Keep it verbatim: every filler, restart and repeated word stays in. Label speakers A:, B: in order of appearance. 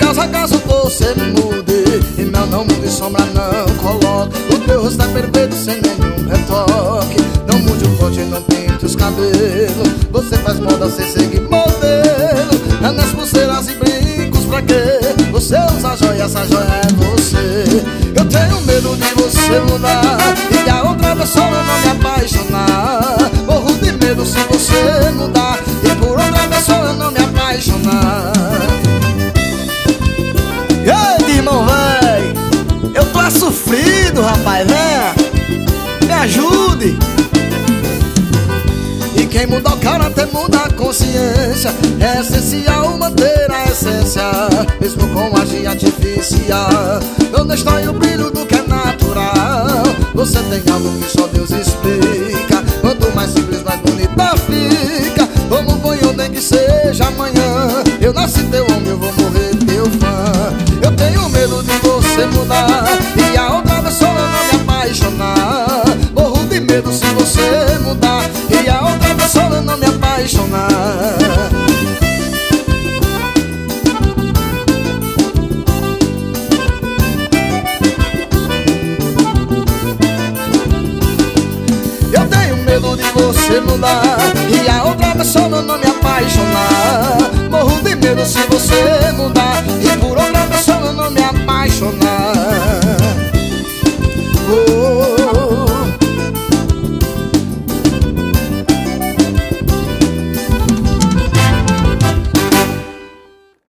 A: caso caso você mude, e meu nome de sombra não coloque. O teu rosto é perfeito sem nenhum retoque. Não mude o corte, não pinte os cabelos. Você faz moda sem seguir modelo. Anéis, pulseiras e brincos pra quê? Você usa joia, essa joia é você. Eu tenho medo de você mudar e a outra pessoa não me apaixonar. Morro de medo se você mudar e por outra pessoa eu não me apaixonar.
B: Ei, irmão, véi, eu tô sofrido, rapaz, né? Me ajude.
A: E quem muda o caráter muda a consciência. É essencial manter a essência, mesmo com magia artificial. Onde está o brilho do que é natural? Você tem algo que só Deus explica. Quanto mais simples, mais bonita fica. Como foi ontem que seja amanhã. Eu nasci teu homem, eu vou morrer teu fã. Eu tenho medo de você mudar e a outra pessoa não me apaixonar. Morro de medo se você mudar e a outra pessoa não me apaixonar. Eu tenho medo de você mudar e a outra pessoa não me apaixonar. Morro de medo se você